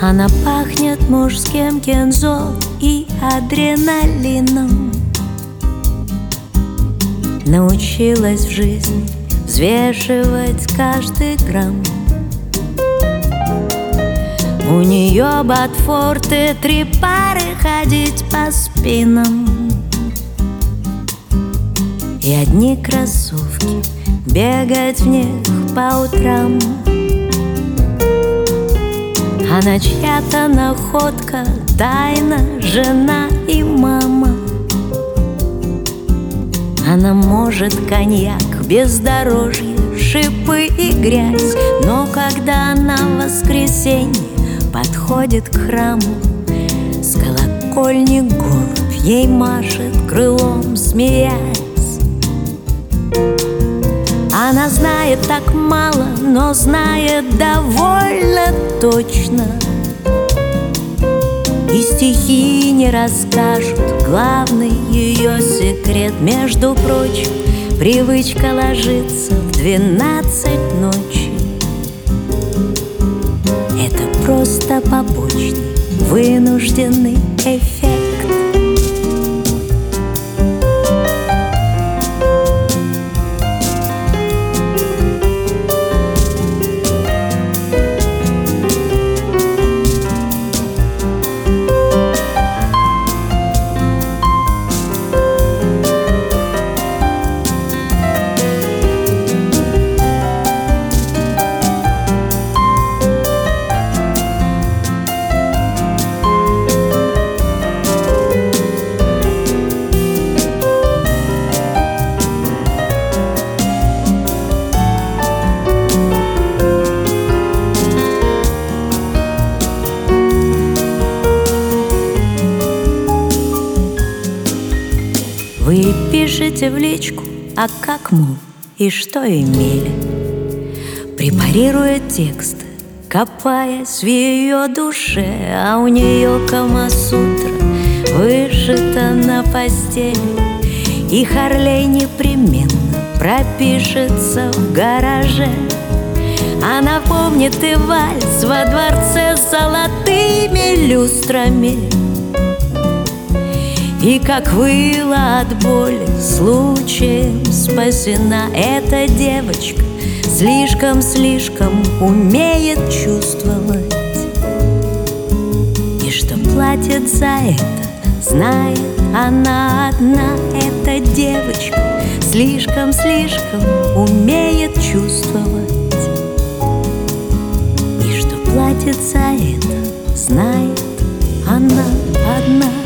Она пахнет мужским кензо и адреналином. Научилась в жизни взвешивать каждый грамм. У нее ботфорты, 3 пары, ходить по спинам. И одни кроссовки, бегать в них по утрам. Она чья-то находка, тайна, жена и мама. Она может коньяк, бездорожье, шипы и грязь. Но когда она в воскресенье подходит к храму, с колокольни голубь ей машет крылом, смеясь. Она знает так мало, но знает довольно точно. И стихи не расскажут главный ее секрет. Между прочим, привычка ложиться в 12 ночи — это просто побочный, вынужденный эффект. Вы пишете в личку, а как, мол, и что имели, препарируя тексты, копаясь в ее душе. А у нее Камасутра вышита на постели, и Харлей непременно пропишется в гараже. Она помнит и вальс во дворце с золотыми люстрами, и как выла от боли случаем спасена. Эта девочка слишком умеет чувствовать, и что платит за это, знает она одна. Эта девочка слишком умеет чувствовать, и что платит за это, знает она одна.